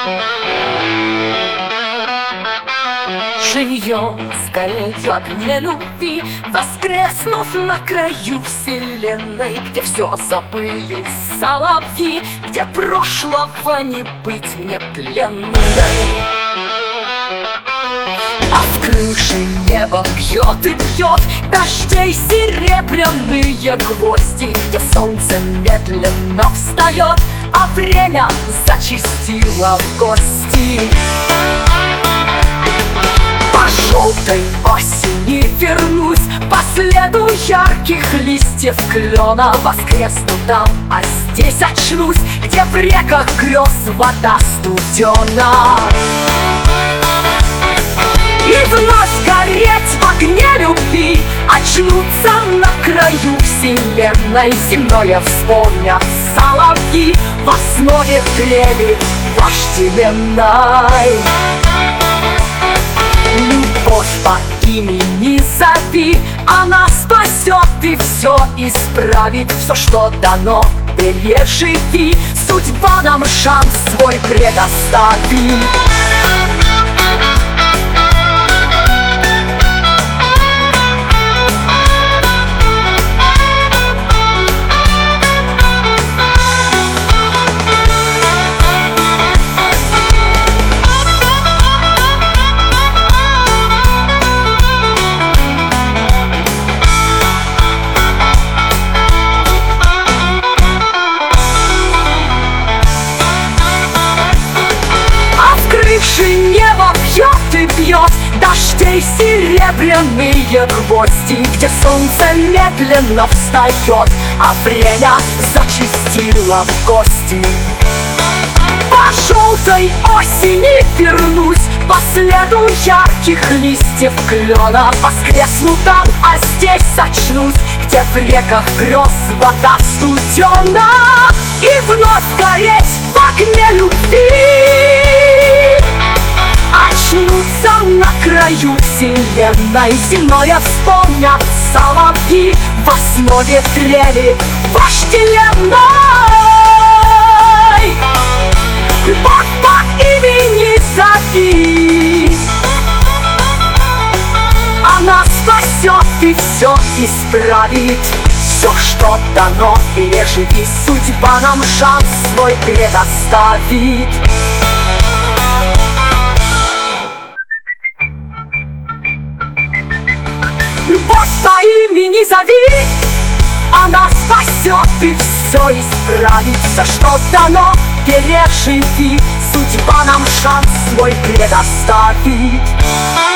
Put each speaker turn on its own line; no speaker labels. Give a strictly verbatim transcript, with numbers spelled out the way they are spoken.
Живьем сгорит в огне любви, воскреснув на краю вселенной, где все забыли соловьи, где прошлого не быть мне пленной. А в крыше небо бьет и бьет дождей серебряные гвозди, где солнце медленно встает, а время зачастило в гости. По желтой осени вернусь, по следу ярких листьев клена, воскресну там, а здесь очнусь, где в реках грез вода студена. И вновь гореть в огне любви, очнуться на краю вселенной земное, вспомнят соловьи в основе трели вожделенной. Любовь по имени зови, она спасет и все исправит. Все, что дано, переживи, судьба нам шанс свой предоставит. Небо бьет и бьет дождей серебряные гвозди, где солнце медленно встает, а время зачастило в гости. По желтой осени вернусь, по следу ярких листьев клена, воскресну там, а здесь очнусь, где в реках грез вода студена. И вновь гореть в огне любви, очнуться на краю вселенной земное, вспомнят соловьи в основе трели вожделенной. Любовь по имени зови, она спасет и все исправит. Все, что дано, переживи, судьба нам шанс свой предоставит. Любовь по имени зови, она спасет и все исправит. Все, что дано, переживи, судьба нам шанс свой предоставит.